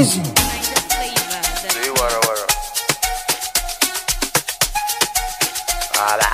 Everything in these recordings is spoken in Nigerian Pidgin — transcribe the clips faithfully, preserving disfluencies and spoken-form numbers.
easy. Say wara wara. Wala.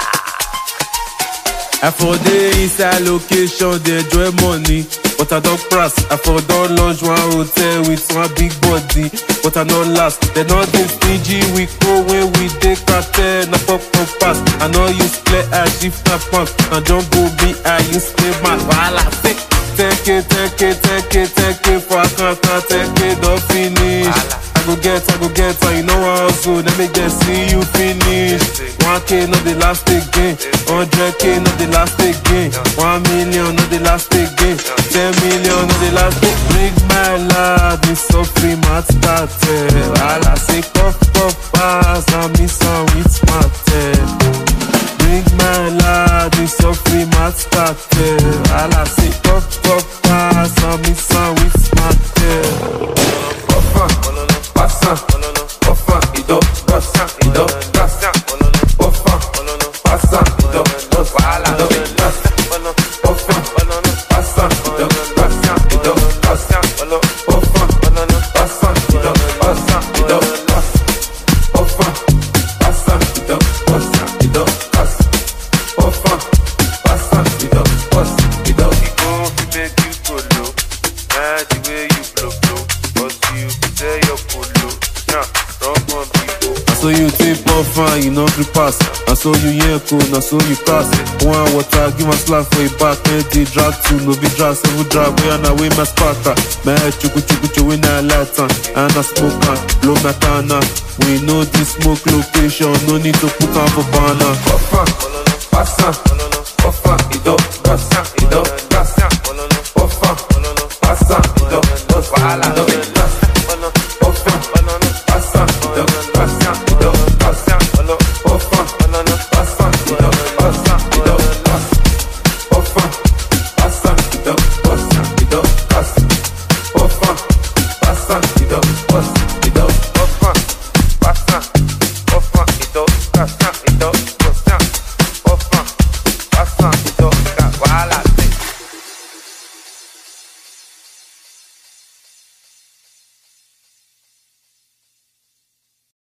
I for the inside location, they enjoy money. But I don't press, I for don't launch one hotel with one big body. But I not last, they not this stingy. We go when we take cartel, na pop pop pass. I know you play as if na punk. And don't go be I use play my wala. Take it, take it, take it, take it for a can't take it, don't finish. I go get, I go get, and you know how so let me just see you finish. One K not the last again, hundred K not the last again, one million not the last again, ten million not the last again. Bring my lad, this so free mat started. All I say puff puff pass, and me some with smarted. Bring my lad, this so free mat started. All I say puff puff pass, and me some with smarted. Puffa, passa, puffa, ido, passa, ido, passa. Puffa, passa, ido, passa, ido, passa. Puffa, passa, ido, passa, ido, passa. Puffa, passa, ido, passa, ido, passa. Puffa, passa, ido, passa, ido, passa. Puffa, passa, ido, passa, ido. Go fi make you go low. Nah, the way you blow blow. But you say your polo. Nah, wrong one people. So you take off and you know the pass. And so you yank cool, and so you pass. One water, give my slap for your back. Man, they drag two, no be drag, seven drag. We and away my sparta. Man, chuku chuku chuku in a latan. And a smoke and blow matana. We know this smoke location, no need to put on for banner. Puffa, passa.